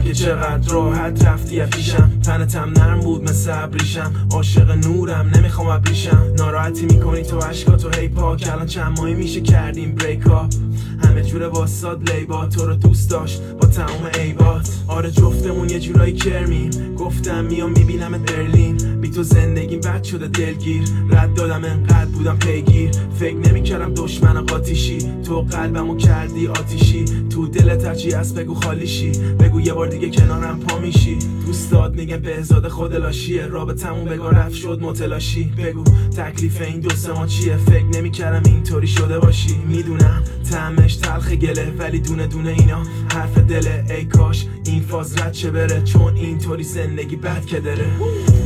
که چقدر راحت رفتی پیشم، تنتم نرم بود مثل ابریشم، عاشق نورم نمیخوام ابریشم. ناراحتی میکنی تو عشقاتو هی پاک، الان چند ماهی میشه کردیم بریک اپ، همه جوره واساد لیبا، تو رو دوست داشت با تمام عیبات. آره جفتمون یه جورایی کرمیم، گفتم میام میبینم برلین، بی تو زندگیم بد شده دلگیر، رد دادم انقدر بودم پیگیر، فکر نمیکردم دشمن قاتیشی، تو قلبمو کردی آتیشی، تو دلت هرچی هست بگو خالیشی، بگو یه بار دیگه کنارم پا میشی. دوستات میگن بهزاد خود لاشیه، رابطمون بگاه رفت شد متلاشی، بگو تکلیف این دو سه ما چیه، فکر نمیکردم اینطوری شده باشی. میدونم طعمش تلخ گله، ولی دونه دونه اینا حرف دله، ای کاش این فاز رد چه بره، چون اینطوری زندگی بد که داره.